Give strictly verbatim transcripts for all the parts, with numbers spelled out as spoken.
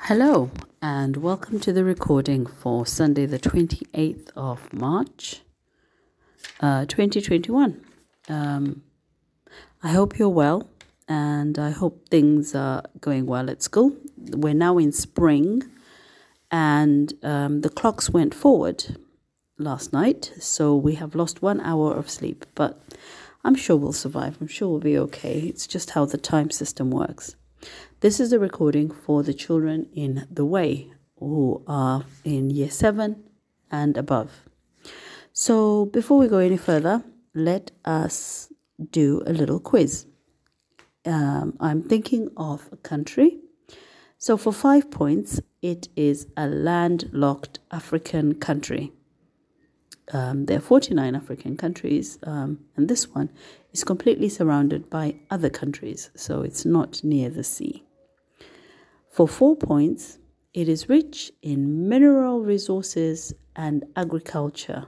Hello, and welcome to the recording for Sunday, the twenty-eighth of March, uh, twenty twenty-one. Um, I hope you're well, and I hope things are going well at school. We're now in spring, and um, the clocks went forward last night, so we have lost one hour of sleep, but I'm sure we'll survive. I'm sure we'll be okay. It's just how the time system works. This is a recording for the children in the way who are in year seven and above. So before we go any further, let us do a little quiz. Um, I'm thinking of a country. So for five points, it is a landlocked African country. Um, there are forty-nine African countries, um, and this one is completely surrounded by other countries, so it's not near the sea. For four points, it is rich in mineral resources and agriculture.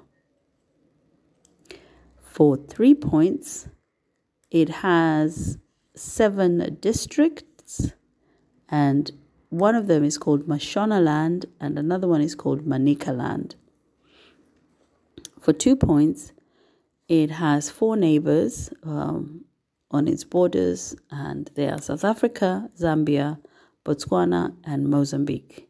For three points, it has seven districts, and one of them is called Mashonaland, and another one is called Manicaland. For two points, it has four neighbors um, on its borders, and they are South Africa, Zambia, Botswana, and Mozambique.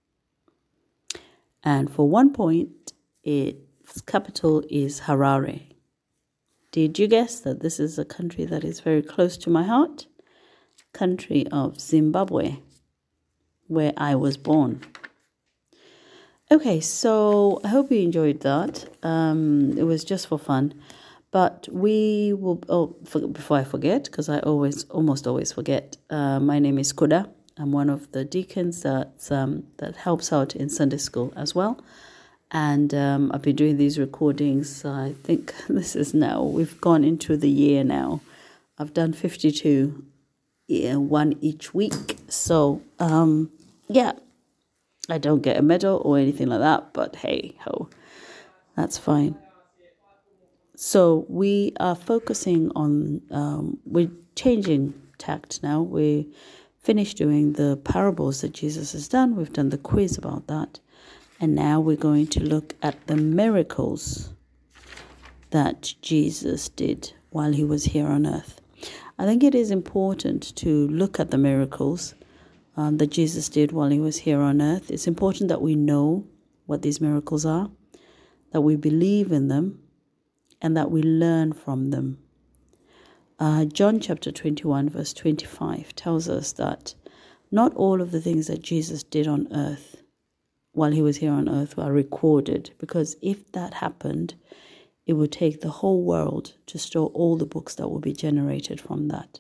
And for one point, its capital is Harare. Did you guess that this is a country that is very close to my heart? Country of Zimbabwe, where I was born. Okay, so I hope you enjoyed that. Um, it was just for fun. But we will, oh, for, before I forget, because I always, almost always forget, uh, my name is Kuda. I'm one of the deacons that um, that helps out in Sunday school as well. And um, I've been doing these recordings. I think this is now, we've gone into the year now. I've done fifty-two, yeah, one each week. So, um, yeah, I don't get a medal or anything like that, but hey, ho, that's fine. So we are focusing on, um, we're changing tact now. We finished doing the parables that Jesus has done. We've done the quiz about that. And now we're going to look at the miracles that Jesus did while he was here on earth. I think it is important to look at the miracles um, that Jesus did while he was here on earth. It's important that we know what these miracles are, that we believe in them, and that we learn from them. Uh, John chapter twenty-one, verse twenty-five tells us that not all of the things that Jesus did on earth while he was here on earth are recorded, because if that happened, it would take the whole world to store all the books that will be generated from that.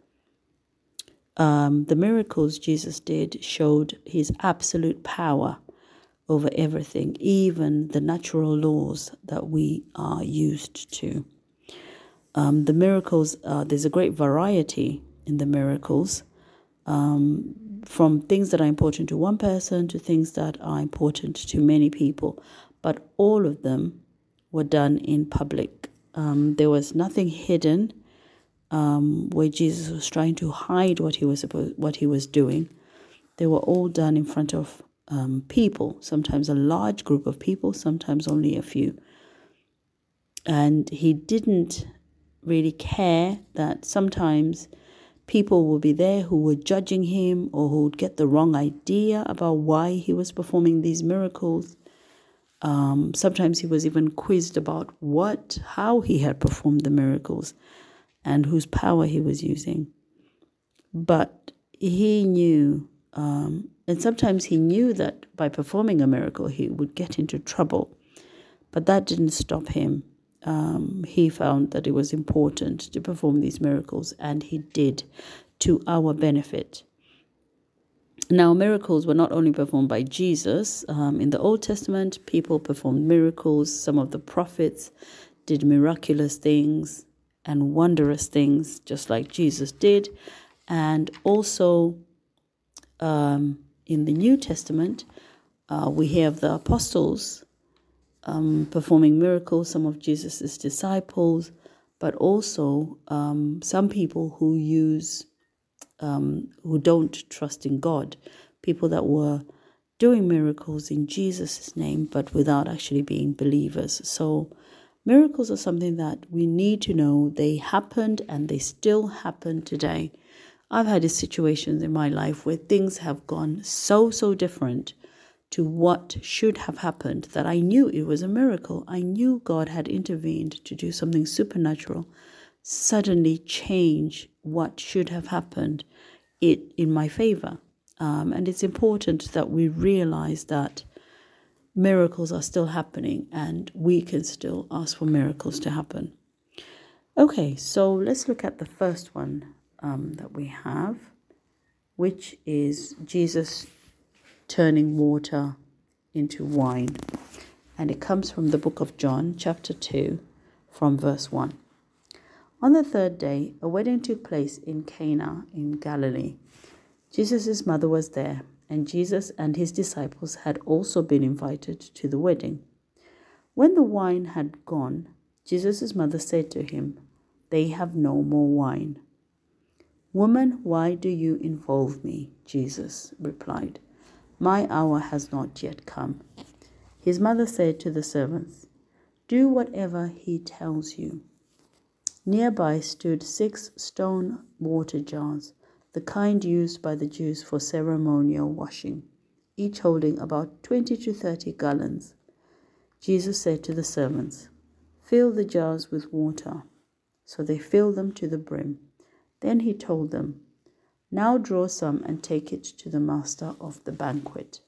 Um, the miracles Jesus did showed his absolute power over everything, even the natural laws that we are used to. Um, the miracles, uh, there's a great variety in the miracles, um, from things that are important to one person to things that are important to many people. But all of them were done in public. Um, there was nothing hidden um, where Jesus was trying to hide what he was supposed, what he was doing. They were all done in front of um, people, sometimes a large group of people, sometimes only a few. And he didn't really care that sometimes people would be there who were judging him or who would get the wrong idea about why he was performing these miracles. Um, sometimes he was even quizzed about what, how he had performed the miracles and whose power he was using. But he knew, um, and sometimes he knew that by performing a miracle, he would get into trouble. But that didn't stop him. Um, he found that it was important to perform these miracles, and he did, to our benefit. Now, miracles were not only performed by Jesus. Um, in the Old Testament, people performed miracles. Some of the prophets did miraculous things and wondrous things, just like Jesus did. And also, um, in the New Testament, uh, we have the apostles Um, performing miracles, some of Jesus's disciples, but also um, some people who use, um, who don't trust in God, people that were doing miracles in Jesus' name, but without actually being believers. So miracles are something that we need to know. They happened and they still happen today. I've had situations in my life where things have gone so, so different to what should have happened that I knew it was a miracle. I knew God had intervened to do something supernatural, suddenly change what should have happened it in my favor. Um, and it's important that we realize that miracles are still happening and we can still ask for miracles to happen. Okay, so let's look at the first one um, that we have, which is Jesus turning water into wine. And it comes from the book of John, chapter two, from verse one. On the third day, a wedding took place in Cana in Galilee. Jesus' mother was there, and Jesus and his disciples had also been invited to the wedding. When the wine had gone, Jesus' mother said to him, "They have no more wine." "Woman, why do you involve me?" Jesus replied. "My hour has not yet come." His mother said to the servants, "Do whatever he tells you." Nearby stood six stone water jars, the kind used by the Jews for ceremonial washing, each holding about twenty to thirty gallons. Jesus said to the servants, "Fill the jars with water." So they filled them to the brim. Then he told them, "Now draw some and take it to the master of the banquet."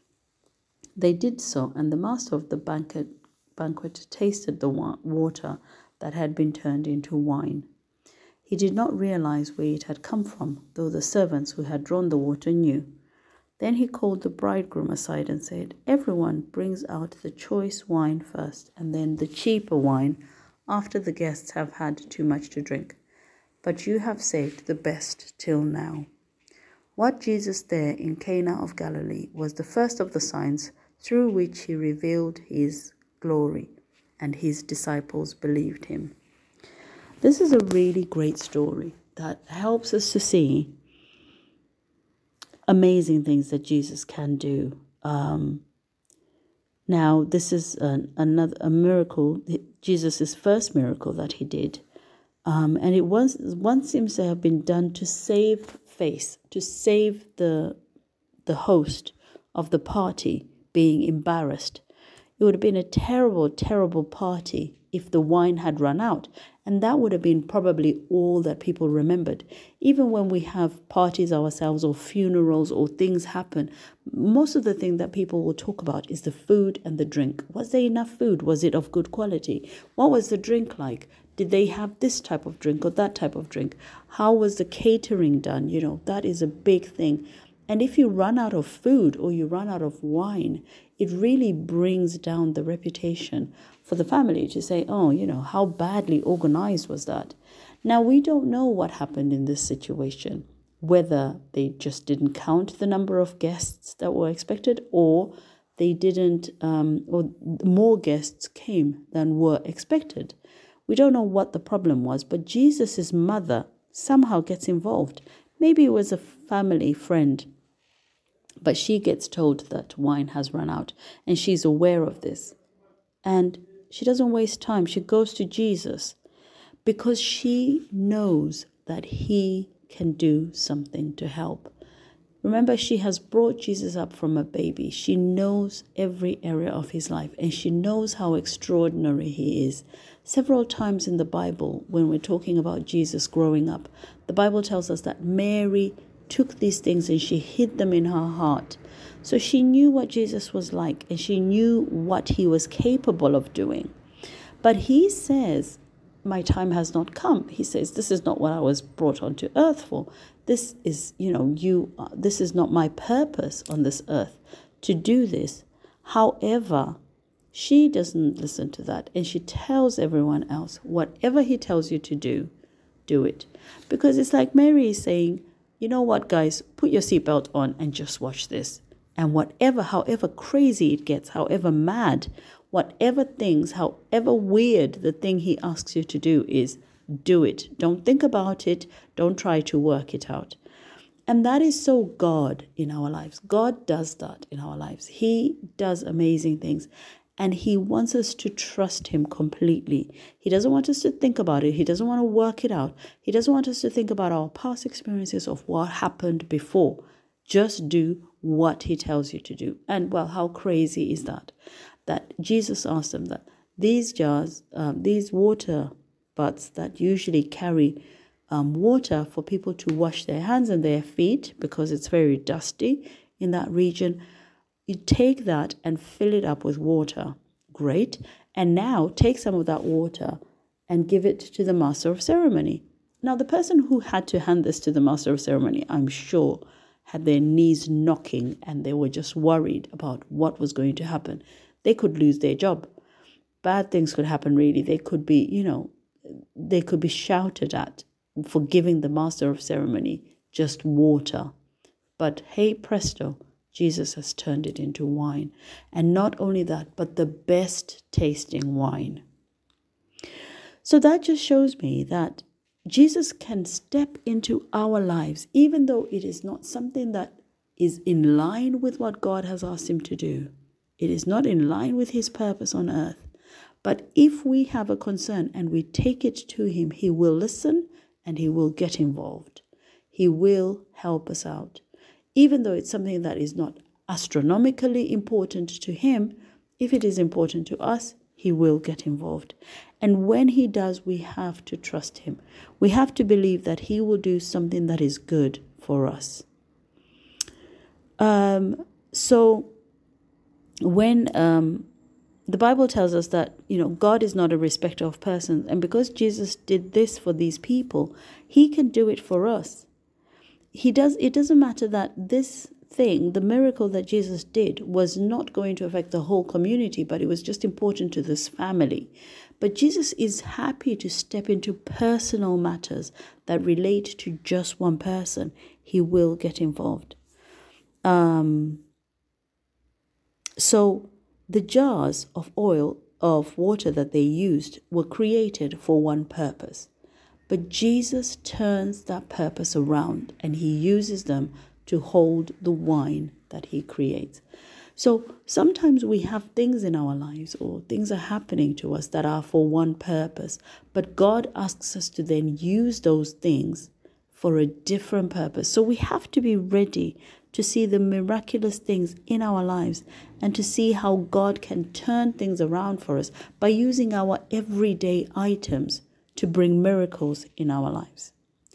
They did so, and the master of the banquet, banquet tasted the wa- water that had been turned into wine. He did not realize where it had come from, though the servants who had drawn the water knew. Then he called the bridegroom aside and said, "Everyone brings out the choice wine first, and then the cheaper wine after the guests have had too much to drink. But you have saved the best till now." What Jesus there in Cana of Galilee was the first of the signs through which he revealed his glory, and his disciples believed him. This is a really great story that helps us to see amazing things that Jesus can do. Um, now, this is an, another a miracle, Jesus' first miracle that he did. Um, and it was one seems to have been done to save face, to save the the host of the party being embarrassed. It would have been a terrible, terrible party if the wine had run out. And that would have been probably all that people remembered. Even when we have parties ourselves or funerals or things happen, most of the thing that people will talk about is the food and the drink. Was there enough food? Was it of good quality? What was the drink like? Did they have this type of drink or that type of drink? How was the catering done? You know, that is a big thing. And if you run out of food or you run out of wine, it really brings down the reputation for the family to say, oh, you know, how badly organized was that? Now, we don't know what happened in this situation, whether they just didn't count the number of guests that were expected, or they didn't, um, or more guests came than were expected. We don't know what the problem was, but Jesus's mother somehow gets involved. Maybe it was a family friend, but she gets told that wine has run out, and she's aware of this. And she doesn't waste time. She goes to Jesus because she knows that he can do something to help. Remember, she has brought Jesus up from a baby. She knows every area of his life, and she knows how extraordinary he is. Several times in the Bible, when we're talking about Jesus growing up, the Bible tells us that Mary took these things and she hid them in her heart. So she knew what Jesus was like, and she knew what he was capable of doing. But he says, my time has not come. He says, this is not what I was brought onto earth for. This is, you know, you. Uh, this is not my purpose on this earth to do this. However, she doesn't listen to that, and she tells everyone else, whatever he tells you to do, do it. Because it's like Mary is saying, you know what, guys, put your seatbelt on and just watch this. And whatever, however crazy it gets, however mad, whatever things, however weird the thing he asks you to do is, do it. Don't think about it. Don't try to work it out. And that is so God in our lives. God does that in our lives. He does amazing things. And he wants us to trust him completely. He doesn't want us to think about it. He doesn't want to work it out. He doesn't want us to think about our past experiences of what happened before. Just do what he tells you to do. And well, how crazy is that? That Jesus asked them that these jars, um, these water butts that usually carry um, water for people to wash their hands and their feet because it's very dusty in that region, you take that and fill it up with water. Great. And now take some of that water and give it to the master of ceremony. Now, the person who had to hand this to the master of ceremony, I'm sure, had their knees knocking and they were just worried about what was going to happen. They could lose their job. Bad things could happen, really. They could be, you know, they could be shouted at for giving the master of ceremony just water. But hey, presto, Jesus has turned it into wine. And not only that, but the best tasting wine. So that just shows me that Jesus can step into our lives, even though it is not something that is in line with what God has asked him to do. It is not in line with his purpose on earth. But if we have a concern and we take it to him, he will listen and he will get involved. He will help us out. Even though it's something that is not astronomically important to him, if it is important to us, he will get involved. And when he does, we have to trust him. We have to believe that he will do something that is good for us. Um, so when um, the Bible tells us that, you know, God is not a respecter of persons. And because Jesus did this for these people, he can do it for us. He does. It doesn't matter that this thing, the miracle that Jesus did, was not going to affect the whole community, but it was just important to this family. But Jesus is happy to step into personal matters that relate to just one person. He will get involved. Um, so the jars of oil, of water that they used were created for one purpose. But Jesus turns that purpose around and he uses them to hold the wine that he creates. So sometimes we have things in our lives or things are happening to us that are for one purpose, but God asks us to then use those things for a different purpose. So we have to be ready to see the miraculous things in our lives and to see how God can turn things around for us by using our everyday items to bring miracles in our lives.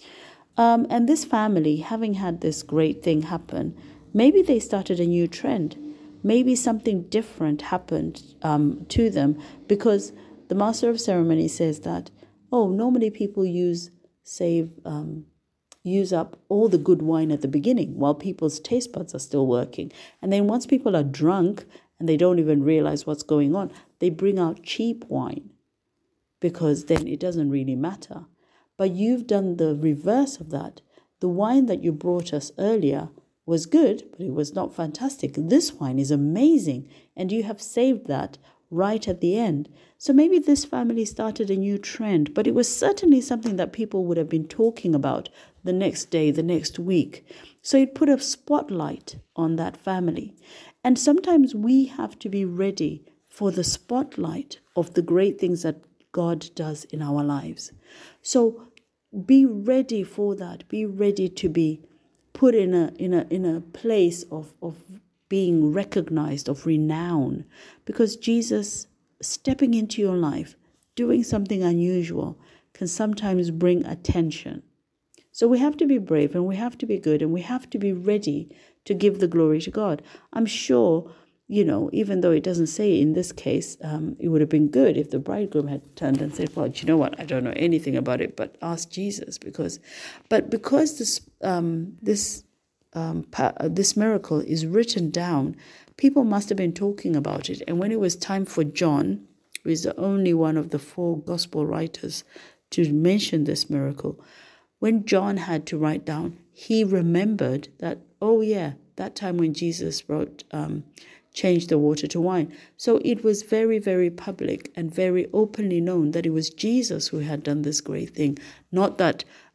Um, and this family, having had this great thing happen, maybe they started a new trend. Maybe something different happened um, to them because the master of ceremony says that, oh, normally people use, save, um, use up all the good wine at the beginning while people's taste buds are still working. And then once people are drunk and they don't even realize what's going on, they bring out cheap wine, because then it doesn't really matter. But you've done the reverse of that. The wine that you brought us earlier was good, but it was not fantastic. This wine is amazing, and you have saved that right at the end. So maybe this family started a new trend, but it was certainly something that people would have been talking about the next day, the next week. So it put a spotlight on that family. And sometimes we have to be ready for the spotlight of the great things that God does in our lives. So be ready for that. Be ready to be put in a in a in a place of, of being recognized, of renown, because Jesus stepping into your life, doing something unusual, can sometimes bring attention. So we have to be brave and we have to be good and we have to be ready to give the glory to God. I'm sure, you know, even though it doesn't say in this case, um, it would have been good if the bridegroom had turned and said, well, do you know what? I don't know anything about it, but ask Jesus. Because, but because this um, this um, pa- this miracle is written down, people must have been talking about it. And when it was time for John, who is the only one of the four gospel writers to mention this miracle, when John had to write down, he remembered that, oh yeah, that time when Jesus wrote, um, changed the water to wine. So it was very, very public and very openly known that it was Jesus who had done this great thing. Not that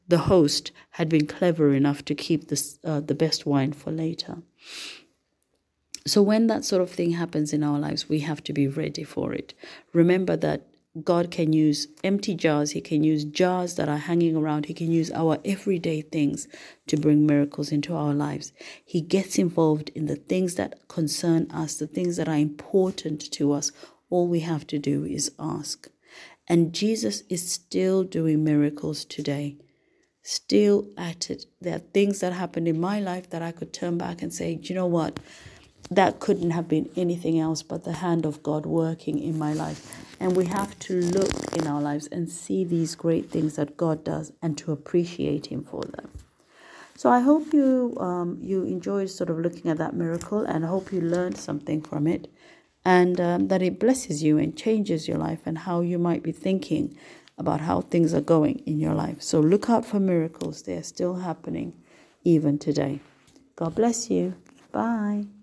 the host had been clever enough to keep this, uh, the best wine for later. So when that sort of thing happens in our lives, we have to be ready for it. Remember that God can use empty jars. He can use jars that are hanging around. He can use our everyday things to bring miracles into our lives. He gets involved in the things that concern us, the things that are important to us. All we have to do is ask. And Jesus is still doing miracles today, still at it. There are things that happened in my life that I could turn back and say, do you know what? That couldn't have been anything else but the hand of God working in my life. And we have to look in our lives and see these great things that God does and to appreciate Him for them. So I hope you um, you enjoyed sort of looking at that miracle, and I hope you learned something from it, and um, that it blesses you and changes your life and how you might be thinking about how things are going in your life. So look out for miracles. They are still happening even today. God bless you. Bye.